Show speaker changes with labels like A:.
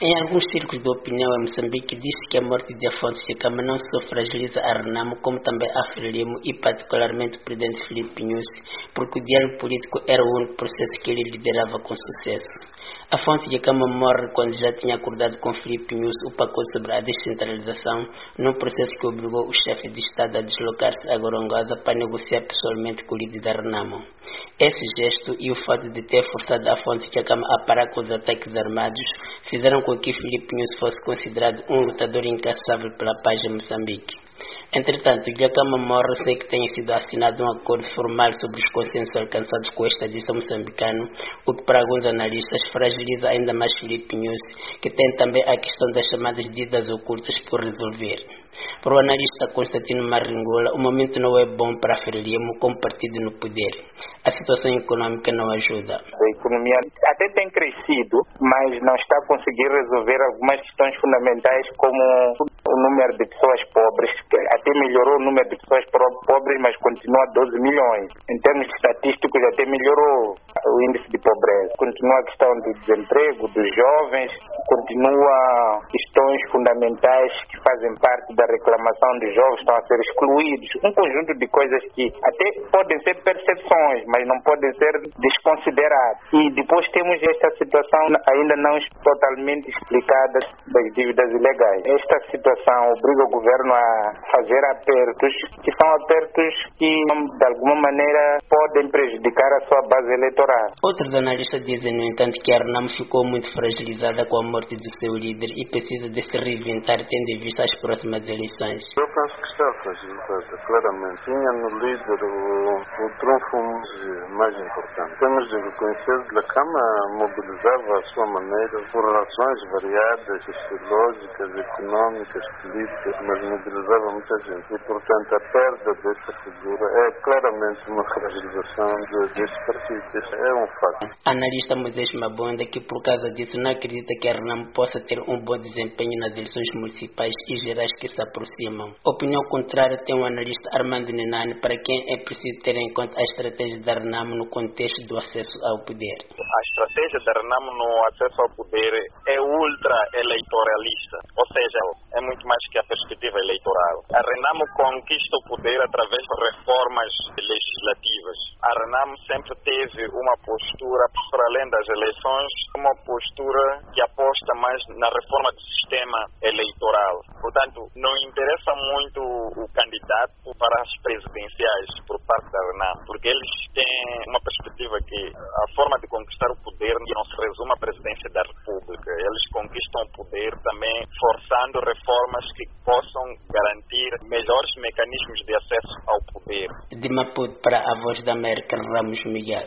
A: Em alguns círculos de opinião em Moçambique, diz-se que a morte de Afonso Dhlakama não só fragiliza a Renamo, como também a Frelimo e particularmente o presidente Filipe Nyusi, porque o diálogo político era o único processo que ele liderava com sucesso. Afonso Dhlakama morre quando já tinha acordado com Filipe Nyusi o pacote sobre a descentralização, num processo que obrigou o chefe de Estado a deslocar-se a Gorongosa para negociar pessoalmente com o líder da Renamo. Esse gesto e o fato de ter forçado Afonso Dhlakama a parar com os ataques armados fizeram com que Filipe Nyusi fosse considerado um lutador incansável pela paz em Moçambique. Entretanto, Dhlakama morre sem que tenha sido assinado um acordo formal sobre os consensos alcançados com o estadista moçambicano, o que para alguns analistas fragiliza ainda mais Filipe Nyusi, que tem também a questão das chamadas dívidas ocultas por resolver. Para o analista Constantino Maringola, o momento não é bom para a Frelimo como partido no poder. A situação econômica não ajuda.
B: A economia até tem crescido, mas não está a conseguir resolver algumas questões fundamentais, como o número de pessoas pobres, que até melhorou o número de pessoas pobres, mas continua a 12 milhões. Em termos estatísticos, até melhorou o índice de pobreza. Continua a questão do desemprego, dos jovens, continua questões fundamentais que fazem parte da reclamação dos jovens, estão a ser excluídos. Um conjunto de coisas que até podem ser percepções, mas não podem ser desconsideradas. E depois temos esta situação ainda não totalmente explicada das dívidas ilegais. Esta situação obriga o governo a fazer apertos, que são apertos que de alguma maneira podem prejudicar a sua base eleitoral.
A: Outros analistas dizem, no entanto, que a Renamo ficou muito fragilizada com a morte do seu líder e precisa de se reinventar tendo em vista as próximas eleições.
C: Eu penso que está fragilizada, claramente. Tinha no líder o trunfo mais importante. Temos de reconhecer que Dhlakama mobilizava a sua maneira por razões variadas, sociológicas, económicas, políticas, mas mobilizava muita gente. E, portanto, a perda desta figura é claramente uma fragilização deste partido. Isso é um fato.
A: Analista Moisés Mabonda, que por causa disso não acredita que a Renamo possa ter um bom desempenho nas eleições municipais e gerais que se aproximam. Opinião contrária tem o analista Armando Nenane, para quem é preciso ter em conta a estratégia da Renamo no contexto do acesso ao poder.
D: A estratégia da Renamo no acesso ao poder é ultra-eleitoralista, ou seja, é muito mais que a perspectiva eleitoral. A Renamo conquista o poder através de reformas legislativas. A Renamo sempre teve uma postura, por além das eleições, uma postura que aposta mais na reforma do sistema eleitoral. Portanto, não interessa muito o candidato para as presidenciais por parte da Renamo, porque eles têm uma perspectiva que a forma de conquistar o poder não se resume à presidência da República. Eles conquistam o poder também forçando reformas que possam garantir melhores mecanismos de acesso ao poder.
A: De Maputo para a Voz da América, Ramos Miguel.